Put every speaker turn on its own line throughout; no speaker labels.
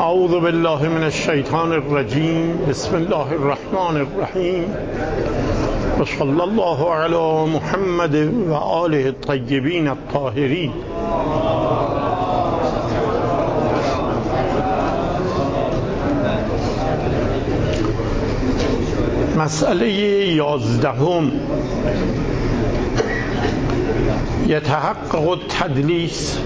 اعوذ بالله من الشیطان الرجیم. بسم الله الرحمن الرحیم و صلی الله علی محمد و آله الطیبین الطاهرین. مسئله 11: یتحقق التدلیس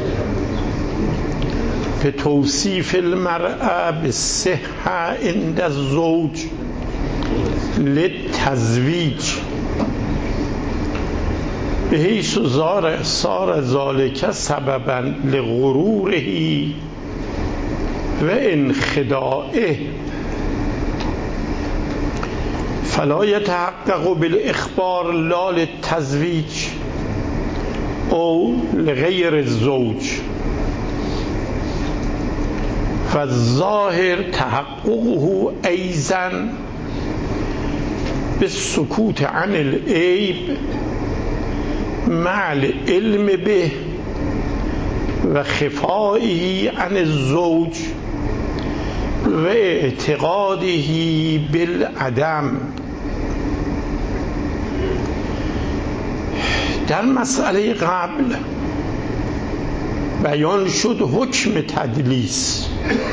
به توصیف المرأة بالصحة عند الزوج للتزویج بحیث صار ذلك سببا لغروره و انخداعه، فلا يتحقق بالاخبار لا للتزویج او لغیر الزوج، فالظاهر تحققه ایضا بالسکوت عن العیب مع العلم به و خفائه عن الزوج و اعتقاده بالعدم. در مسئله قبل بیان شد حکم تدلیس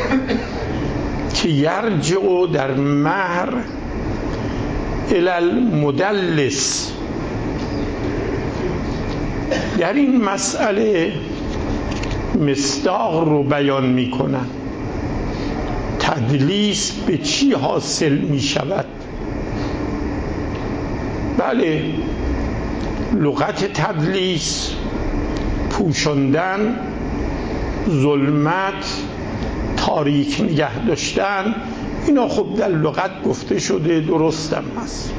که یرجع در مهر الی المدلس. در این مسئله مصداق رو بیان می کنن. تدلیس به چی حاصل می شود؟ بله، لغت تدلیس پوشاندن، ظلمت، تاریک نگه داشتن، اینا خب در لغت گفته شده، درستم هست.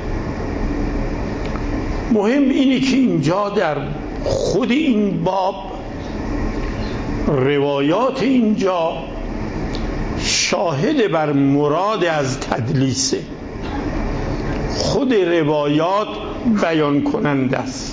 مهم اینه که اینجا در خود این باب روایات اینجا شاهد بر مراد از تدلیسه، خود روایات بیان کننده است.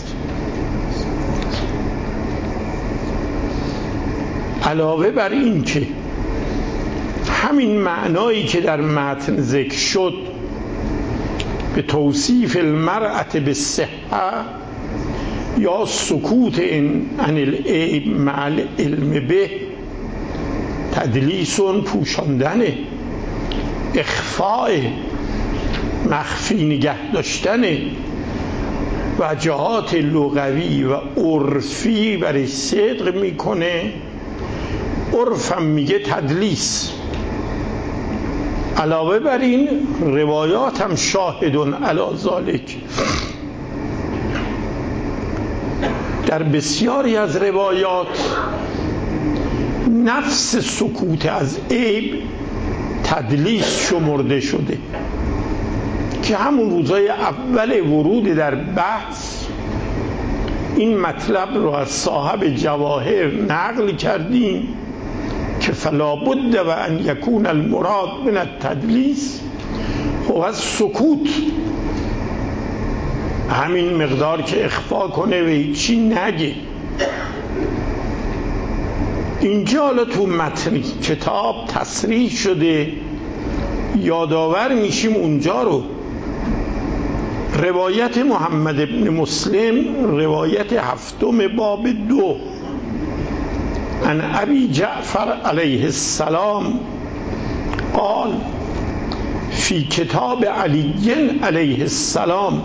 علاوه بر این که همین معنایی که در متن ذکر شد به توصیف المرأة بالصحة یا سکوت عن العیب مع العلم به، تدلیسون پوشاندنه، اخفاء مخفی نگه داشتنه، وجهات لغوی و عرفی برای صدق میکنه. عرفم میگه تدلیس. علاوه بر این روایات هم شاهدون علی ذالک. در بسیاری از روایات نفس سکوت از عیب تدلیس شمرده شده که همون روزای اول ورود در بحث این مطلب رو از صاحب جواهر نقل کردیم که فلا بد و ان یکون المراد من التدلیس هو السکوت، همین مقدار که اخفا کنه و هیچی نگه. اینجا حالا تو متن کتاب تصریح شده، یادآور میشیم اونجا رو. روایت محمد ابن مسلم، روایت 7 باب 2، عن ابی جعفر علیه السلام قال فی کتاب علی علیه السلام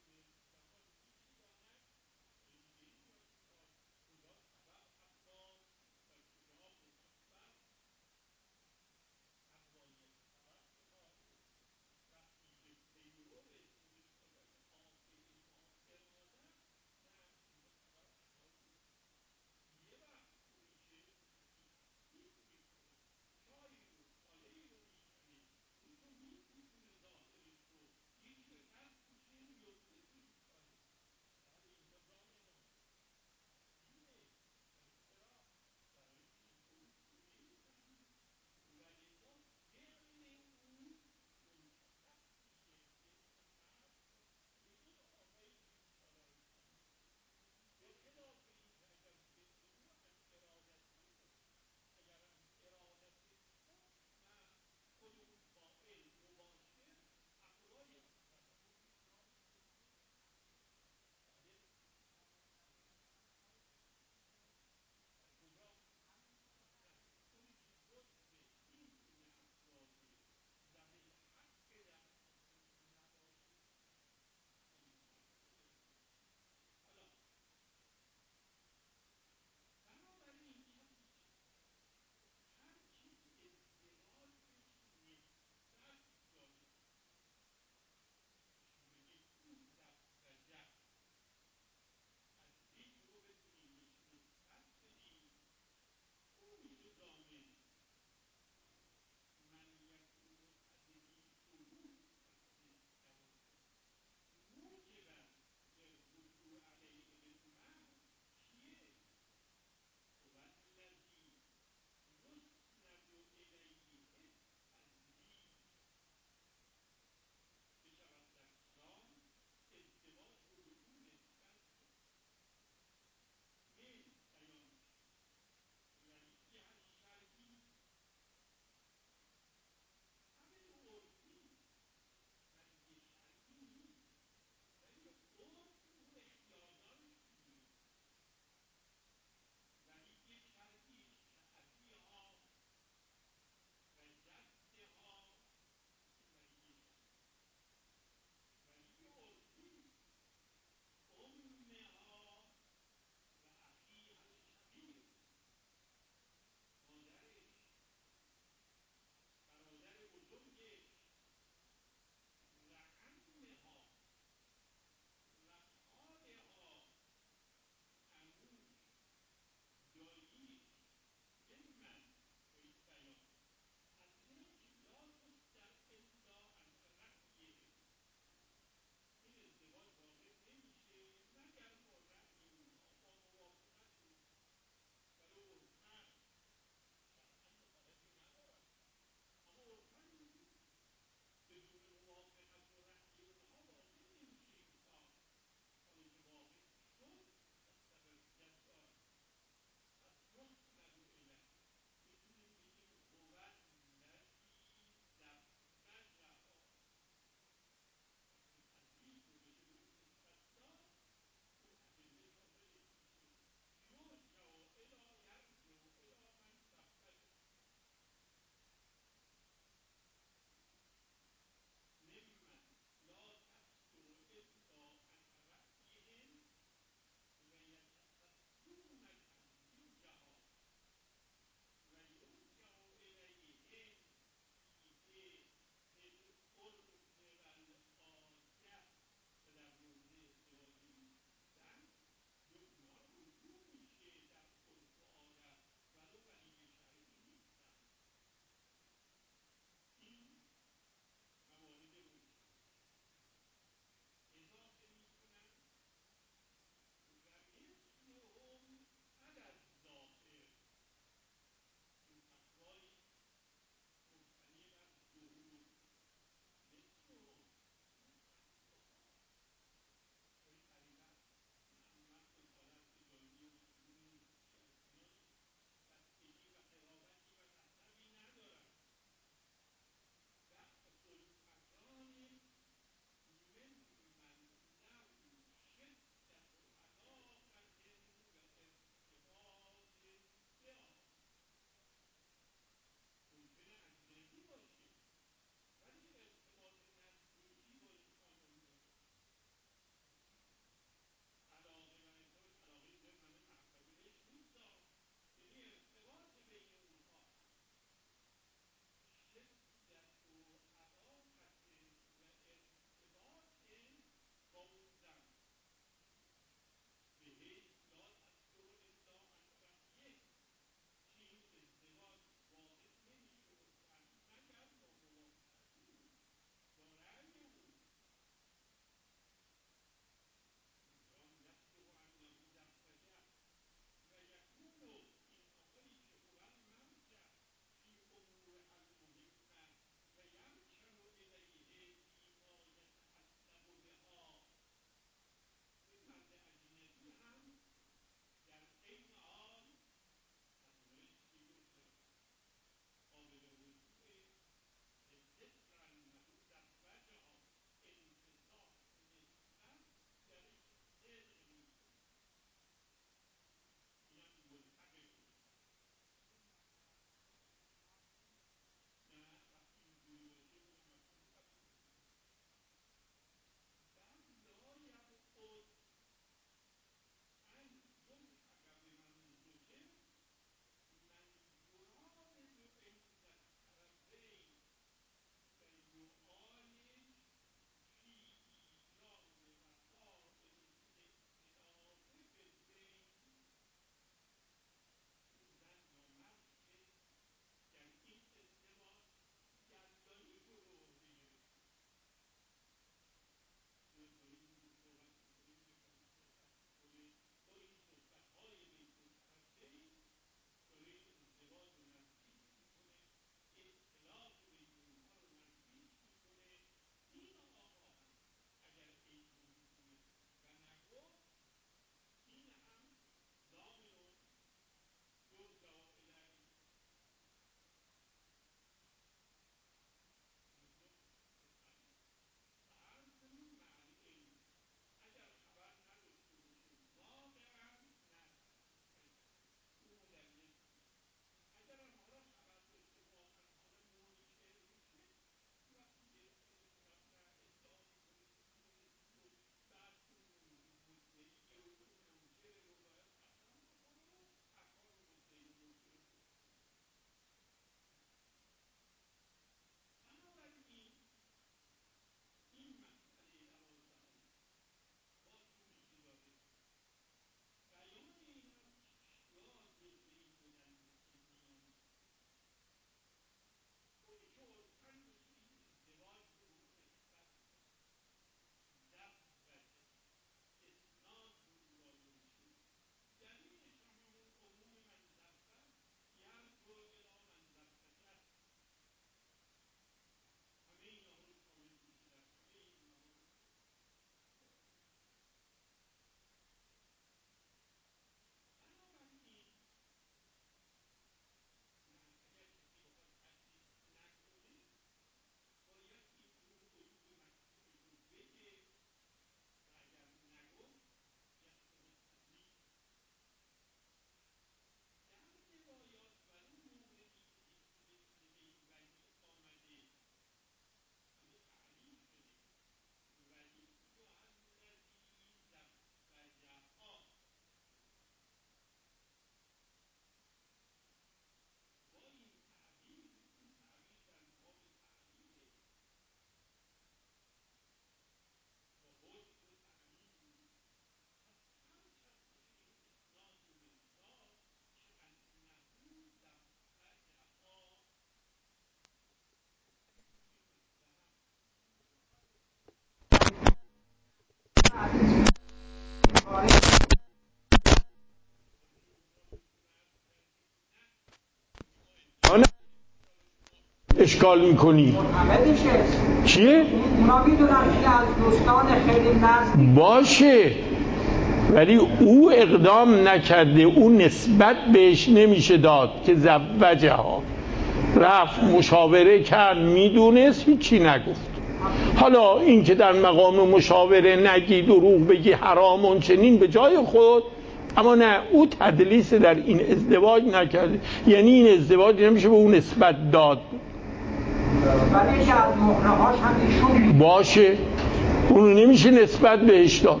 اشکال میکنی؟ چیه؟
اونا میدونن که از دوستان خیلی نزدیک
باشه، ولی او اقدام نکرده، او نسبت بهش نمیشه داد که زوجه ها رفت مشاوره کرد، میدونست، هیچی نگفت. حالا این که در مقام مشاوره نگی، دروغ بگی، حرام اون چنین به جای خود، اما نه، او تدلیس در این ازدواج نکرده، یعنی این ازدواج نمیشه به اون نسبت داد.
ولی که از مهرهاش هم ایشون
باشه، اونو نمیشه نسبت بهش داد.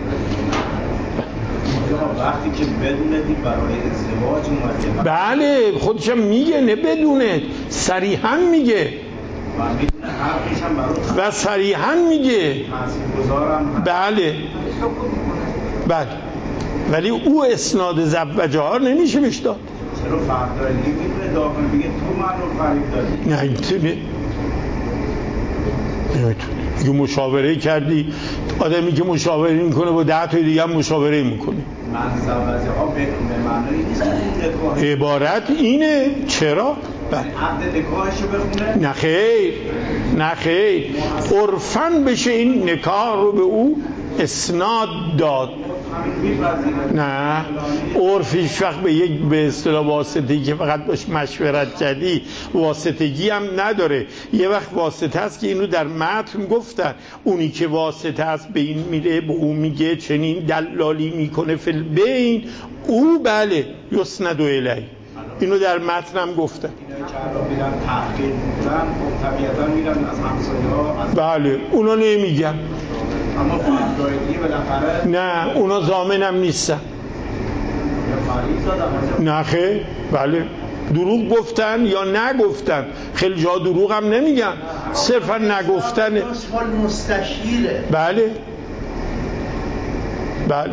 وقتی که بدونید برای ازدواج اومده،
بله خودشم میگه، نه بدونه، صریحا میگه
و میدونه حرفش هم برای
و صریحا میگه.
تاثیرگذارم.
بله بله، ولی او اسناد زوجه ها نمیشه بهش داد.
چرا فردایی میتونه داخل بگه تو من رو فریب دادی؟
نه اینطوره، یه مشاوره کردی، آدمی که مشاوره میکنه با 10 تا دیگه هم مشاوره میکنه.
من زوجه ها به معنی نیست که این نکاح
عبارت اینه. چرا؟
عقد نکاحشو بخونه؟
نه خیر، نه خیر، عرفاً بشه این نکاح رو به او اسناد داد. نه، عرف هیچ وقت به یک به اصطلاح واسطه‌ای که فقط باش مشورت کردی واسطگی هم نداره. یه وقت واسطه است که اینو در متن گفتن، اونی که واسطه است به این میره به اون میگه چنین دلالی میکنه فی البین، او بله یسند الیه، اینو در متن هم گفتن.
اینا که الان میرن تحقیق میکنن، خب طبیعتا میرن از همسایه ها،
بله اونا نمیگن،
اما فردایی بالاخره
نه اونا ضامنم نیستن. نه خیر، بله دروغ گفتن یا نگفتن، خیلی جا دروغ هم نمیگن، صرفا نگفتن.
مستشیره.
بله بله.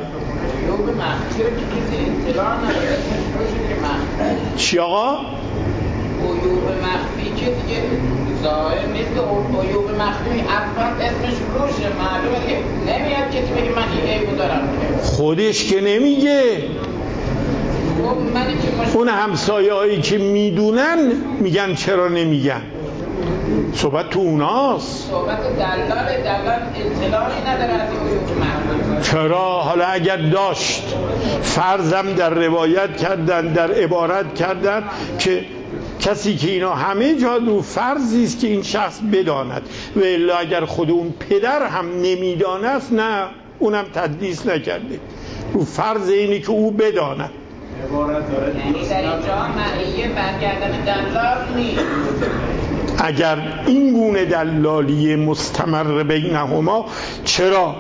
چی آقا؟
عیوب مخفی که دیگه ظاهر نیست که عیوب مخفی اول اسمش روشه، معلومه که نمیاد کسی بگه من این عیبو دارم.
خودش که نمیگه، اون همسایه هایی که میدونن میگن چرا نمیگن. صحبت تو اوناست.
صحبت دلال اطلاعی نداره از این عیوب مخفی.
چرا؟ حالا اگر داشت، فرضم در روایت کردن، در عبارت کردن که کسی که اینا همه جا رو فرضی است که این شخص بداند، و الا اگر خود اون پدر هم نمیدانست، نه اونم تدلیس نکرده، رو فرض اینه که او بداند.
عبارت داره
یعنی در اینجا معنیه برگردن دلال نیست.
اگر این گونه دلالی مستمر بینهما، چرا؟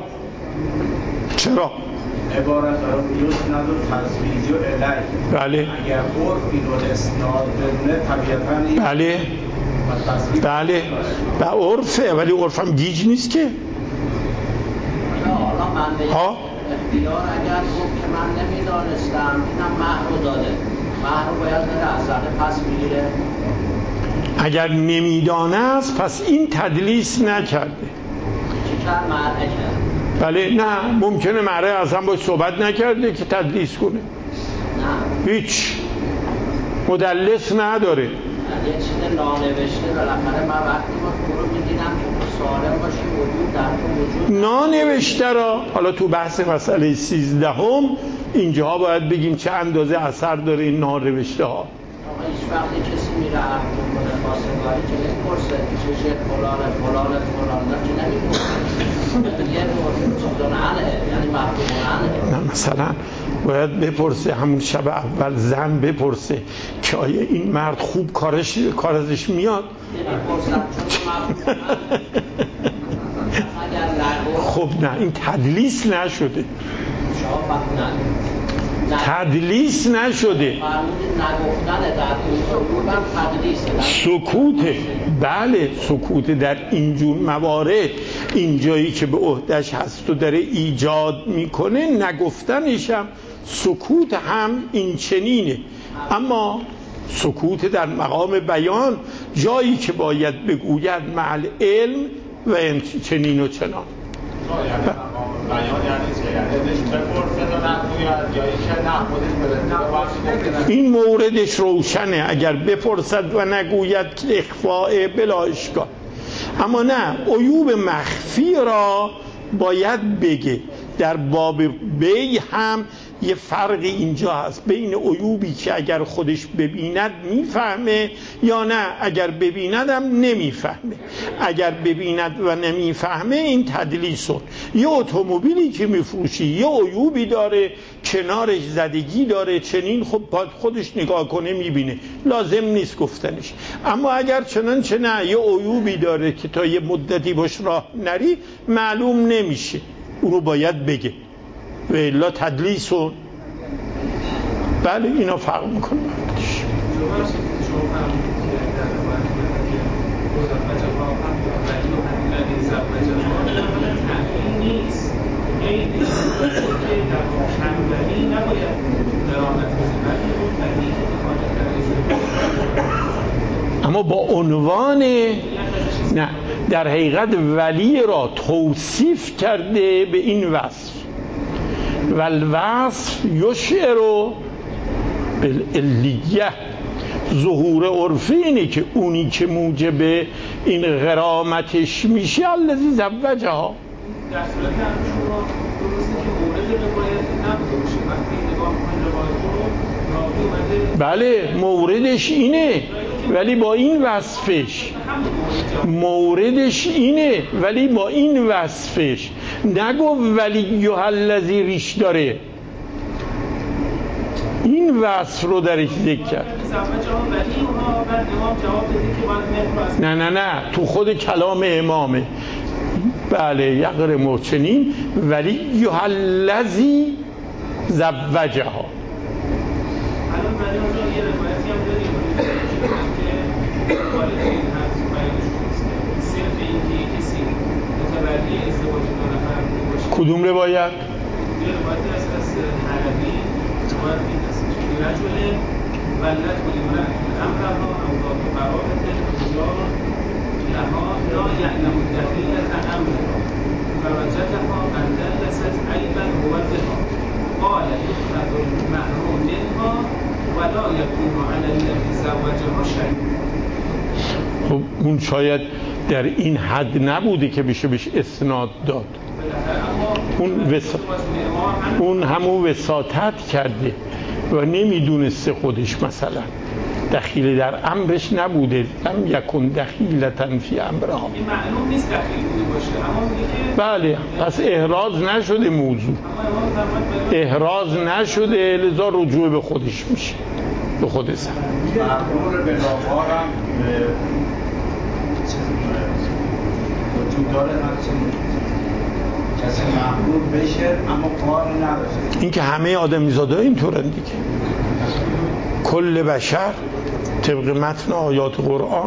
عبارت داره یسند و تزویج و الیه.
بله
اگر عرفی رو اسناد بدونه طبیعتا این
بله و عرفه، ولی عرفم گیج نیست که.
حالا من به اختیار اگر گفت که من نمیدانستم اینم مهر رو داده، مهر رو باید بره از زنه پس میگیره.
اگر نمیدانست پس این تدلیس نکرده.
چی کرد؟ مهر نکرد.
بله نه، ممکنه مهره اصلا باش صحبت نکرده که تدلیس کنه.
نه
هیچ مدلس نداره.
یه چیز نانوشته بالاخره من وقتی ما تو رو میدیدم که تو سالم باشی وجود در تو وجود
نانوشته را حالا تو بحث مسئله 13 اینجاها باید بگیم چه اندازه اثر داره این نانوشته ها.
آقا هیچ وقتی کسی میره عقد میکنه خواستگاری که نمیپرسه چه فلان که نمیپرسه، یه چیزون عنه، یعنی محبوبون عنه.
نه مثلا باید بپرسه همون شب اول، زن بپرسه که آیا این مرد خوب کار ازش میاد.
نمیپرسن چون
خب نه این تدلیس نشده، تدلیس نشده، سکوته. بله سکوت در اینجور موارد، اینجایی که به عهده‌اش هست و داره ایجاد میکنه، نگفتنش هم سکوت هم این چنینه. اما سکوت در مقام بیان، جایی که باید بگوید مع علم و چنین و چنان. این موردش روشنه، اگر بپرسد و نگوید که اخفاء بلا اشکال. اما نه، عیوب مخفی را باید بگه. در باب بی هم یه فرقی اینجا هست بین عیوبی که اگر خودش ببیند میفهمه یا نه اگر ببیندم نمیفهمه. اگر ببیند و نمیفهمه این تدلیسه. یه اتومبیلی که میفروشی یه عیوبی داره، کنارش زدگی داره، چنین خب باید خودش نگاه کنه میبینه، لازم نیست گفتنش. اما اگر چنانچه نه یه عیوبی داره که تا یه مدتی باش راه نری معلوم نمیشه، اونو باید بگه و الا تدلیسون. بله اینا فرق میکنه. اما با عنوان نه، در حقیقت ولی را توصیف کرده به این وصف. والوصف یشعر بالعلیه. ظهور عرفی اینه که اونی که موجب این غرامتش میشه الذی زوجها.
در صورت هم شما درسته که مورد روایت نبوده باشه، وقتی نگاه کنید روایت رو
بله موردش اینه ولی با این وصفش، موردش اینه ولی با این وصفش، نگو ولیه الذی ریش داره، این وصف رو درش ذکر کرد. نه نه نه، تو خود کلام امامه. بله یقر مرچنین ولیه الذی زوجها. کدوم روایت؟
روایت از حلبی روایت می‌رسه رجل ولت امرأة امرها او ذات قرابة رجال لها لا يعلم دخيلة امرها فوجدها قد دلست عيبا هو بها قال يؤخذ المحروم منها ولا يكون على الذي زوجها شيء.
خب اون شاید در این حد نبوده که بشه بهش اسناد داد. اون همون وساطت کرده و نمیدونسته خودش، مثلا دخیل در امرش نبوده. لم یکن دخیلتن فی امرها.
این معلوم نیست دخیل بوده باشه. اما
بله پس احراز نشده، موضوع احراز نشده، لذا رجوع به خودش میشه، به خود زن.
مقرور به لاغار هم وجود داره، کسی مقرور بشه اما کار نداشته.
این که همه آدمیزاده اینطورن دیگه، کل بشر طبق متن آیات قرآن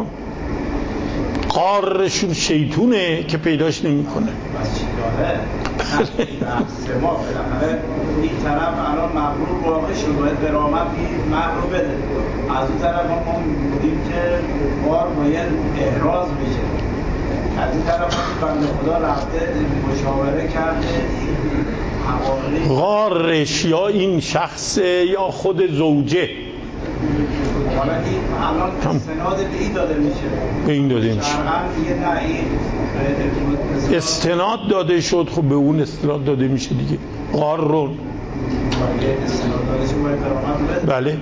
قارشون شیطونه که پیداش نمی کنه.
بس چی داره؟ بحث ما بالاخره این طرف الان مقرور واقع شد، باید برامت این مقر رو بده. از اون طرف ما بودیم که بار باید احراز بشه. از این طرف بنده خدا رفته مشاوره کرده
غارش یا این شخص یا خود زوجه.
حالا این الان استناد به این داده میشه،
به این داده میشه، استناد داده شد. خب به اون استناد داده میشه دیگه. غارون بله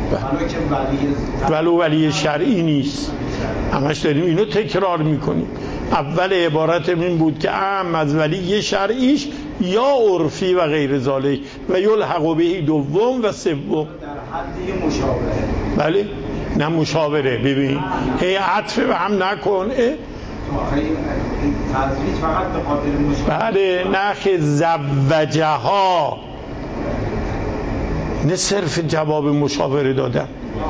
ولو ولی شرعی نیست. همش داریم اینو تکرار میکنیم. اول عبارت این بود که اهم از ولی شرعیش یا عرفی و غیر ذالک و یلحق به دوم و سوم
در حد مشاوره.
بله نه مشاوره، ببین هی عطف به هم نکن.
تزویج فقط به خاطر مشاوره.
بله نخ زوجها، نه صرف جواب مشاوره دادن.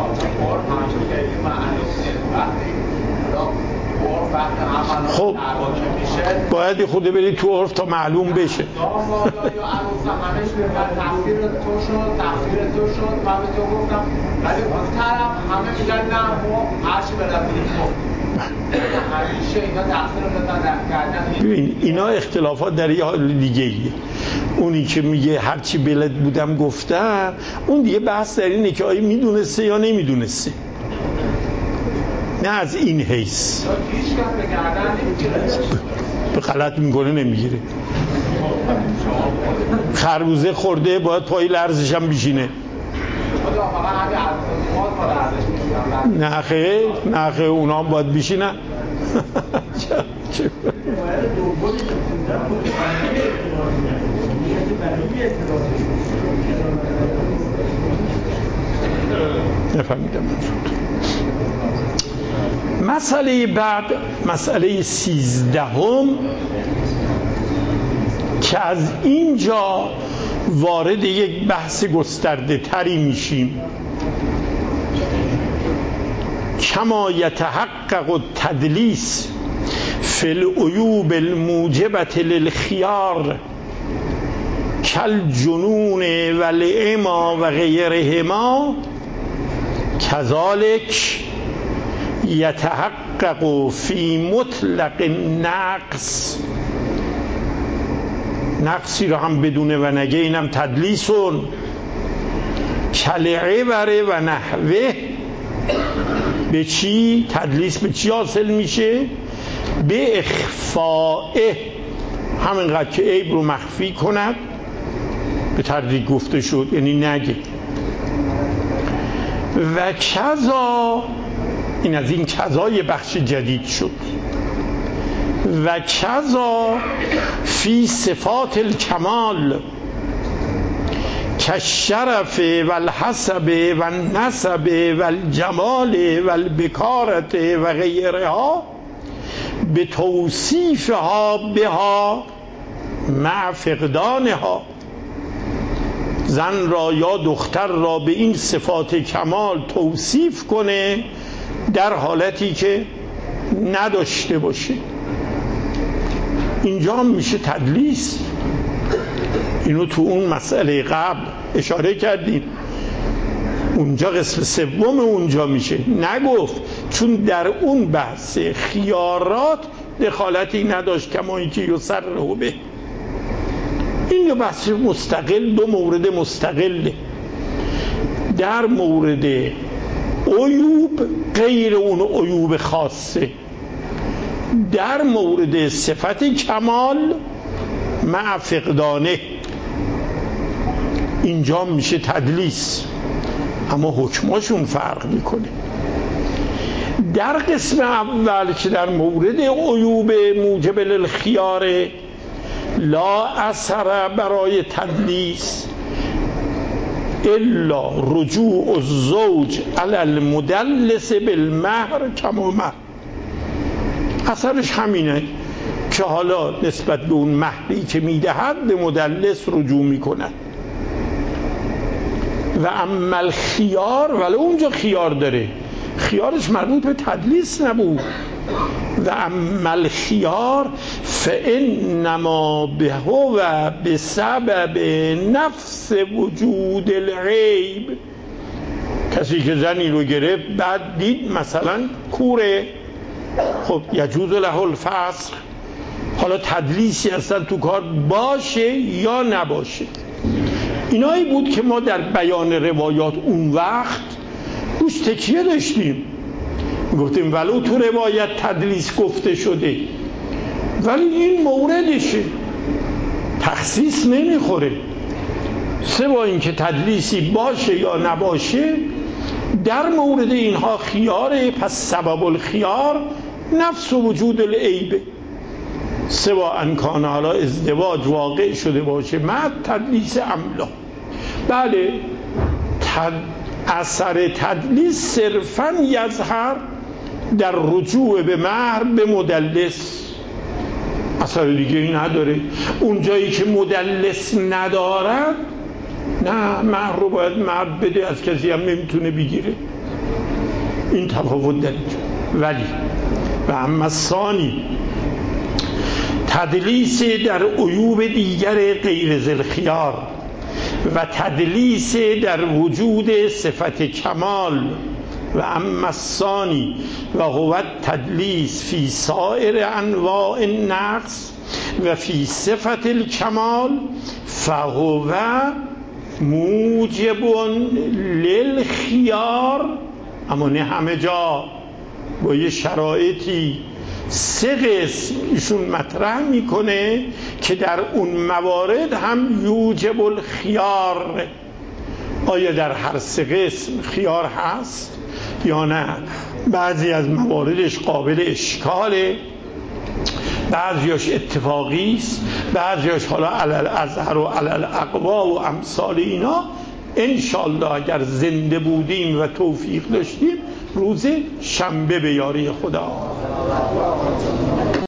خب باید خود برید تو عرف تا معلوم بشه.
همش تفسیر تو شد، تفسیر تو شد، من به تو گفتم، ولی اون طرف همه میگن نه ما هرچی به رفیق گفت. اینا تقصیر رو دادن.
ببین اینا اختلافات در یه حال دیگه ایه. اونی که میگه هرچی بلد بودم گفتم، اون دیگه بحث در اینه که آیا میدونسته یا نمیدونسته، نه از این حیث به غلط میکنه نمیگیره. خربوزه خورده باید پای لرزش هم بشینه. نه خیر اونا هم باید بشینن. نفهمیدم. مسئله بعد، مسئله 13 که از اینجا وارد یک بحث گسترده تری میشیم. کما یتحقق التدلیس فی العیوب الموجبة للخیار کالجنون والعمی و غیرهما، کذالک یتحقق فی مطلق النقص. نقصی رو هم بدونه و نگه اینم تدلیسون. کالعبر و نحوه. به چی؟ تدلیس به چی حاصل میشه؟ به اخفائه، همینقدر که عیب رو مخفی کند. به تدریج گفته شد یعنی نگه. و کذا، این از این کذای بخش جدید شد. و کذا فی صفات الکمال کالشرف والحسب والنسب والجمال والبکارت و غیرها به توصیفها بها مع فقدانها. زن را یا دختر را به این صفات کمال توصیف کنه در حالتی که نداشته باشه. اینجا هم میشه تدلیس. اینو تو اون مسئله قبل اشاره کردیم. اونجا قسم سوم اونجا میشه. نگفت چون در اون بحث خیارات دخالتی نداشت کما اینکه یسره به. این یه بحث مستقل، دو مورد مستقله. در مورد عیوب غیر اون عیوب خاصه، در مورد صفت کمال مع فقدانه اینجا میشه تدلیس، اما حکماشون فرق میکنه. در قسم اول که در مورد عیوب موجب للخیار لا اثر برای تدلیس الا رجوع الزوج علی المدلس بالمهر کما مهر. اثرش همینه که حالا نسبت به اون مهری که میدهد به مدلس رجوع میکند. و اما الخیار، ولی اونجا خیار داره، خیارش مربوط به تدلیس نبود. و اما الخیار فانما بهو بسبب نفس وجود العیب. کسی که زنی رو گرفت بعد دید مثلا کوره، خب یجوز له الفسخ. حالا تدلیسی اصلا تو کار باشه یا نباشه. اینایی بود که ما در بیان روایات اون وقت روش تکیه داشتیم. گفتیم ولو تو روایت تدلیس گفته شده ولی این موردشه، تخصیص نمیخوره. سوا اینکه تدلیسی باشه یا نباشه در مورد اینها خیاره. پس سبب الخیار نفس و وجود العیبه. سوا انکان حالا ازدواج واقع شده باشه مع تدلیس املا. بله اثر تدلیس صرفاً یظهر در رجوع به مهر به مدلس، اثر دیگه ای نداره. اون جایی که مدلس ندارد نه، مهر رو باید مرد بده، از کسی هم نمیتونه بگیره. این تفاوت در اینجا. ولی و اما ثانی تدلیس در عیوب دیگر غیر ذل خیار و تدلیس در وجود صفت کمال و اما الثانی و هو التدلیس فی سایر انواع النقص و فی صفت الکمال فهو موجب للخیار، اما نه همه جا، با یه شرایطی 3 قسم ایشون مطرح میکنه که در اون موارد هم یوجب الخیار. آیا در هر 3 قسم خیار هست یا نه؟ بعضی از مواردش قابل اشکاله، بعضیاش اتفاقی است، بعضیاش حالا علل ازهر و علل اقوا و امثال اینا. انشالله اگر زنده بودیم و توفیق داشتیم روز شنبه به یاری خدا